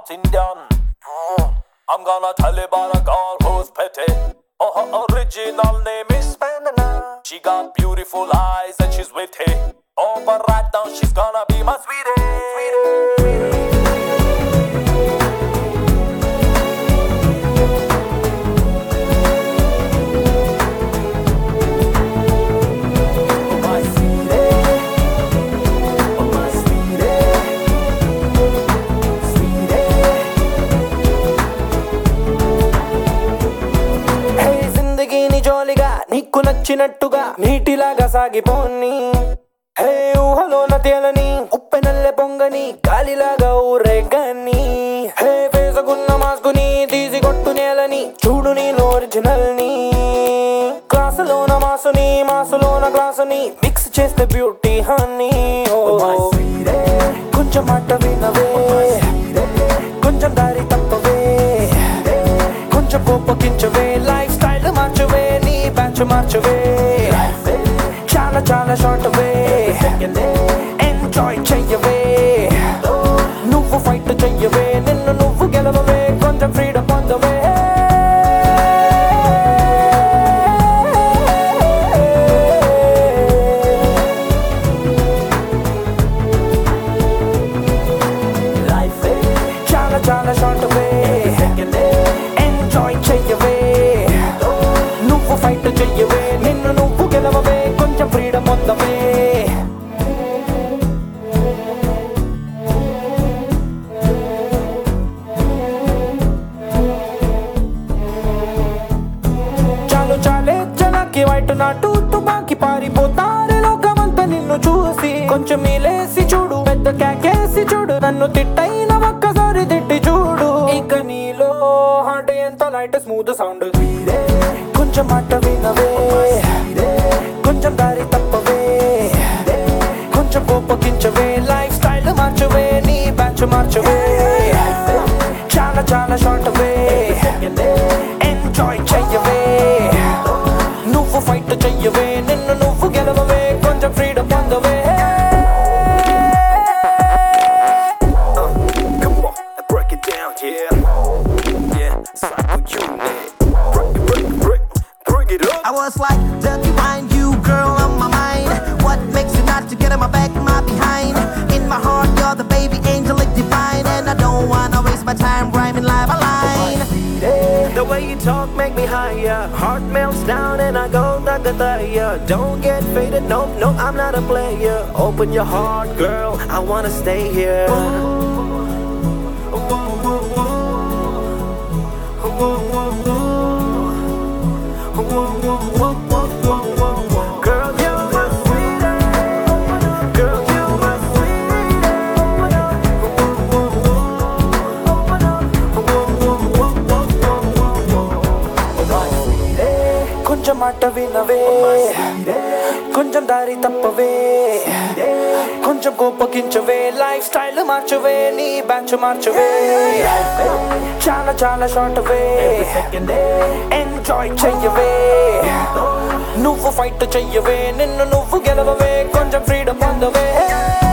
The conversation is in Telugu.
nothing done. I'm gonna tell you about a girl who's pretty. Oh, her original name is Vanilla. She got beautiful eyes and she's witty. Oh, but right now she's gonna be my sweetie. నీకు నచ్చినట్టుగా నీటిలాగా సాగిపోని హే ఊహలోన తేలని ఉప్పెనల్లె పొంగని గాలిలాగా ఊరేగని హే వేసుకున్న మాస్కుని తీసి కొట్టు నేలని చూడు నేను ఒరిజినల్ ని క్లాసులోన మాసుని మాసులోన గ్లాసుని మిక్స్ చేస్తే బ్యూటీ హనీ కొంచెం మాట వినవే కొంచెం దారి తప్పవే కొంచెం కోపగించవే లైఫ్ స్టైల్ మార్చవే నీ బ్యాచ్ మార్చవే చాలా చాలా షార్ట్ వే ఎంజాయ్ చెయ్యవే నువ్వు ఫైట్ చెయ్యవే నిన్ను నువ్వు గెలవవే కొంచెం ఫ్రీడమ్ పొందవే చాలా చాలా షార్ట్ వే ఎంజాయ్ చెయ్యవే నువ్వు ఫైట్ చెయ్యవే నిన్ను నువ్వు గెలవవే కొంచెం ఫ్రీడమ్ పొందవే చాలు చాలే జనాకి వైట్ నాటు తుపాకి పారిపోతారే లోకమంతా నిన్ను చూసి కొంచెం మీలేసి చూడు పెద్ద కేకేసి చూడు నన్ను తిట్టైన ఒక్కసారి తిట్టి చూడు ఇక నీలో హార్ట్ ఎంత లైట్ స్మూత్ సౌండ్ కొంచెం మాట వినవే కొంచెం దారి తప్పవే కొంచెం కోపగించవే లైఫ్ స్టైల్ మార్చవే నీ బ్యాచ్ మార్చవే చాలా చాలా షార్ట్ వే ఎంజాయ్ చెయ్యవే నువ్వు ఫైట్ చెయ్యవే నిన్ను నువ్వు గెలవవే కొంచెం ఫ్రీడమ్ పొందవే I was like, dirty wine, you girl on my mind. What makes you not to get in my back, my behind? In my heart, you're the baby angel, like divine. And I don't wanna waste my time rhyming line by line. The way you talk make me higher. Heart melts down and I go dagadaya. Don't get faded, nope, no, I'm not a player. Open your heart, girl, I wanna stay here. Girl, you're my sweetie. Girl, you're my sweetie. కొంచెం మాట వినవే కొంచెం దారి తప్పవే కొంచెం కోపగించవే లైఫ్ స్టైల్ మార్చవే నీ బ్యాచ్ మార్చవే చాలా చాలా షార్ట్ వే ఎంజాయ్ చెయ్యవే నువ్వు ఫైట్ చెయ్యవే నిన్ను నువ్వు గెలవవే కొంచెం ఫ్రీడమ్ పొందవే